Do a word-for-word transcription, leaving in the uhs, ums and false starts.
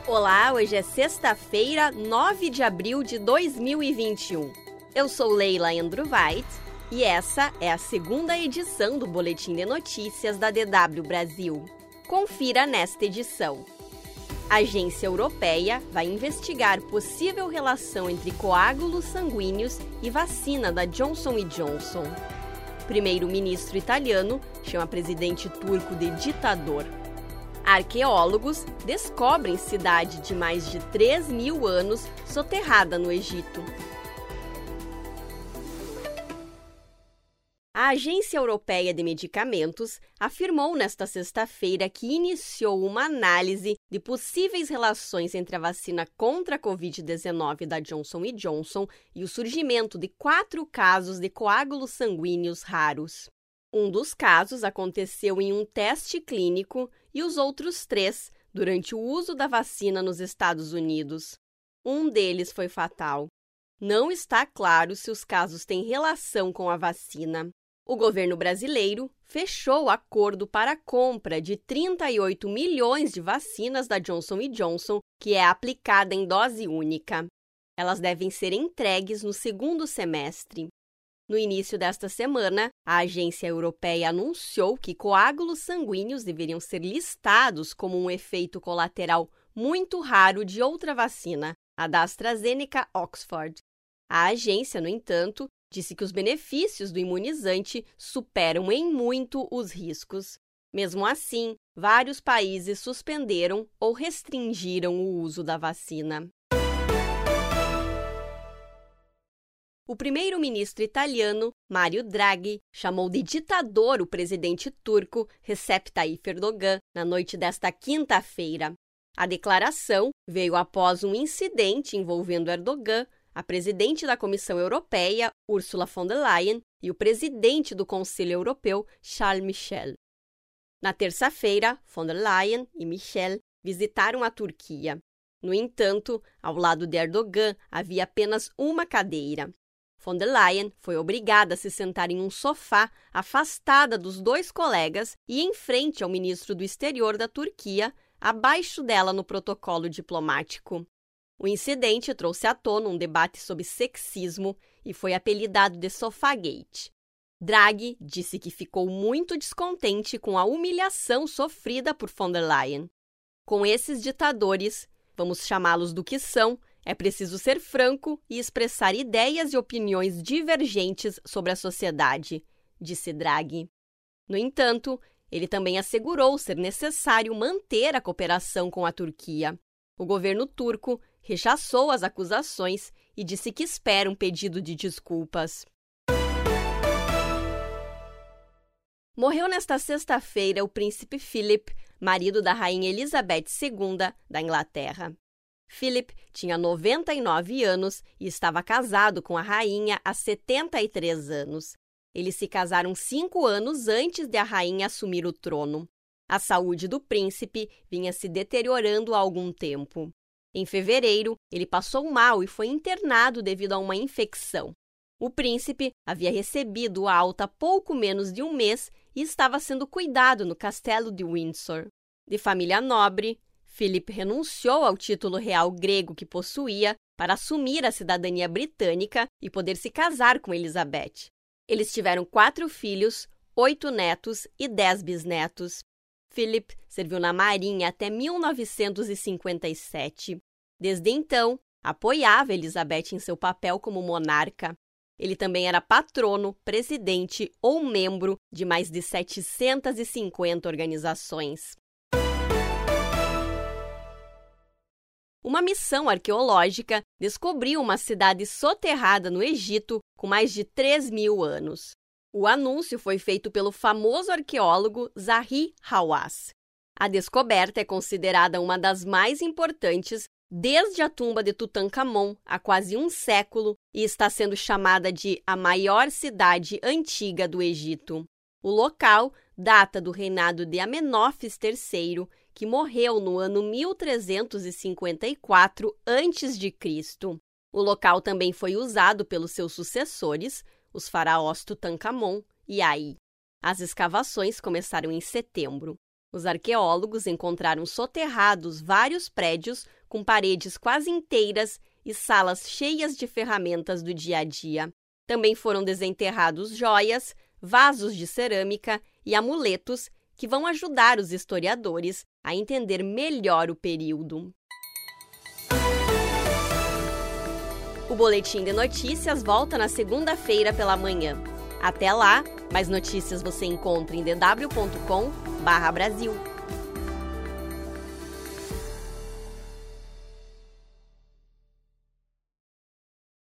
Olá, hoje é sexta-feira, nove de abril de dois mil e vinte e um. Eu sou Leila Endruweit e essa é a segunda edição do Boletim de Notícias da D W Brasil. Confira nesta edição. A Agência Europeia vai investigar possível relação entre coágulos sanguíneos e vacina da Johnson e Johnson. Primeiro-ministro italiano chama presidente turco de ditador. Arqueólogos descobrem cidade de mais de três mil anos soterrada no Egito. A Agência Europeia de Medicamentos afirmou nesta sexta-feira que iniciou uma análise de possíveis relações entre a vacina contra a covid dezenove da Johnson e Johnson e o surgimento de quatro casos de coágulos sanguíneos raros. Um dos casos aconteceu em um teste clínico e os outros três durante o uso da vacina nos Estados Unidos. Um deles foi fatal. Não está claro se os casos têm relação com a vacina. O governo brasileiro fechou acordo para a compra de trinta e oito milhões de vacinas da Johnson e Johnson, que é aplicada em dose única. Elas devem ser entregues no segundo semestre. No início desta semana, a Agência Europeia anunciou que coágulos sanguíneos deveriam ser listados como um efeito colateral muito raro de outra vacina, a da AstraZeneca Oxford. A agência, no entanto, disse que os benefícios do imunizante superam em muito os riscos. Mesmo assim, vários países suspenderam ou restringiram o uso da vacina. O primeiro-ministro italiano, Mario Draghi, chamou de ditador o presidente turco Recep Tayyip Erdogan na noite desta quinta-feira. A declaração veio após um incidente envolvendo Erdogan, a presidente da Comissão Europeia, Ursula von der Leyen, e o presidente do Conselho Europeu, Charles Michel. Na terça-feira, von der Leyen e Michel visitaram a Turquia. No entanto, ao lado de Erdogan havia apenas uma cadeira. Von der Leyen foi obrigada a se sentar em um sofá afastada dos dois colegas e em frente ao ministro do Exterior da Turquia, abaixo dela no protocolo diplomático. O incidente trouxe à tona um debate sobre sexismo e foi apelidado de Sofagate. Draghi disse que ficou muito descontente com a humilhação sofrida por von der Leyen. Com esses ditadores, vamos chamá-los do que são, é preciso ser franco e expressar ideias e opiniões divergentes sobre a sociedade, disse Draghi. No entanto, ele também assegurou ser necessário manter a cooperação com a Turquia. O governo turco rechaçou as acusações e disse que espera um pedido de desculpas. Morreu nesta sexta-feira o príncipe Philip, marido da rainha Elizabeth segunda da Inglaterra. Philip tinha noventa e nove anos e estava casado com a rainha há setenta e três anos. Eles se casaram cinco anos antes de a rainha assumir o trono. A saúde do príncipe vinha se deteriorando há algum tempo. Em fevereiro, ele passou mal e foi internado devido a uma infecção. O príncipe havia recebido alta há pouco menos de um mês e estava sendo cuidado no castelo de Windsor. De família nobre, Philip renunciou ao título real grego que possuía para assumir a cidadania britânica e poder se casar com Elizabeth. Eles tiveram quatro filhos, oito netos e dez bisnetos. Philip serviu na Marinha até mil novecentos e cinquenta e sete. Desde então, apoiava Elizabeth em seu papel como monarca. Ele também era patrono, presidente ou membro de mais de setecentas e cinquenta organizações. Uma missão arqueológica descobriu uma cidade soterrada no Egito com mais de três mil anos. O anúncio foi feito pelo famoso arqueólogo Zahi Hawass. A descoberta é considerada uma das mais importantes desde a tumba de Tutankhamon há quase um século e está sendo chamada de a maior cidade antiga do Egito. O local data do reinado de Amenófis terceiro, que morreu no ano mil trezentos e cinquenta e quatro antes de Cristo. O local também foi usado pelos seus sucessores, os faraós Tutankhamon e Ai. As escavações começaram em setembro. Os arqueólogos encontraram soterrados vários prédios com paredes quase inteiras e salas cheias de ferramentas do dia a dia. Também foram desenterrados joias, vasos de cerâmica e amuletos que vão ajudar os historiadores a entender melhor o período. O Boletim de Notícias volta na segunda-feira pela manhã. Até lá, mais notícias você encontra em d w ponto com barra Brasil.